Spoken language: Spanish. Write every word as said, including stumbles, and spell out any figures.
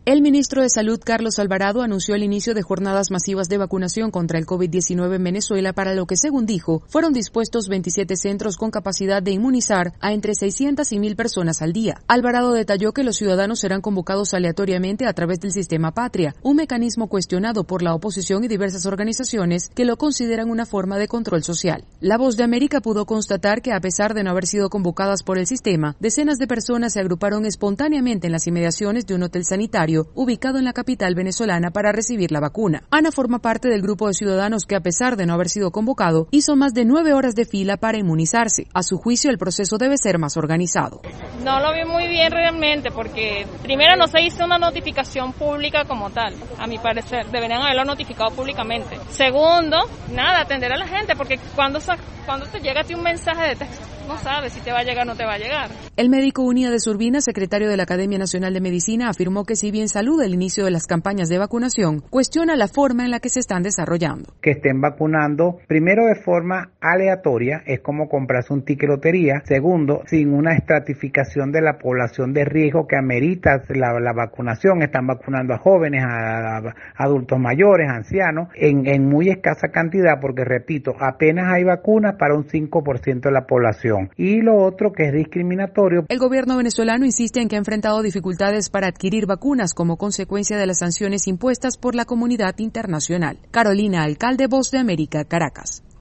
El ministro de Salud, Carlos Alvarado, anunció el inicio de jornadas masivas de vacunación contra el COVID diecinueve en Venezuela, para lo que, según dijo, fueron dispuestos veintisiete centros con capacidad de inmunizar a entre seiscientas y mil personas al día. Alvarado detalló que los ciudadanos serán convocados aleatoriamente a través del sistema Patria, un mecanismo cuestionado por la oposición y diversas organizaciones que lo consideran una forma de control social. La Voz de América pudo constatar que, a pesar de no haber sido convocadas por el sistema, decenas de personas se agruparon espontáneamente en las inmediaciones de un hotel sanitario ubicado en la capital venezolana para recibir la vacuna. Ana forma parte del grupo de ciudadanos que, a pesar de no haber sido convocado, hizo más de nueve horas de fila para inmunizarse. A su juicio, el proceso debe ser más organizado. No lo vi muy bien realmente, porque primero no se hizo una notificación pública como tal. A mi parecer, deberían haberlo notificado públicamente. Segundo, nada, atender a la gente, porque cuando, cuando te llega a ti un mensaje de texto, no sabes si te va a llegar o no te va a llegar. El médico Uníades Urbina, secretario de la Academia Nacional de Medicina, afirmó que si bien saluda el inicio de las campañas de vacunación, cuestiona la forma en la que se están desarrollando. Que estén vacunando, primero, de forma aleatoria, es como comprarse un ticket lotería. Segundo, sin una estratificación de la población de riesgo que amerita la, la vacunación. Están vacunando a jóvenes, a, a adultos mayores, ancianos, en, en muy escasa cantidad, porque, repito, apenas hay vacunas para un cinco por ciento de la población. Y lo otro, que es discriminatorio. El gobierno venezolano insiste en que ha enfrentado dificultades para adquirir vacunas como consecuencia de las sanciones impuestas por la comunidad internacional. Carolina Alcalde, Voz de América, Caracas.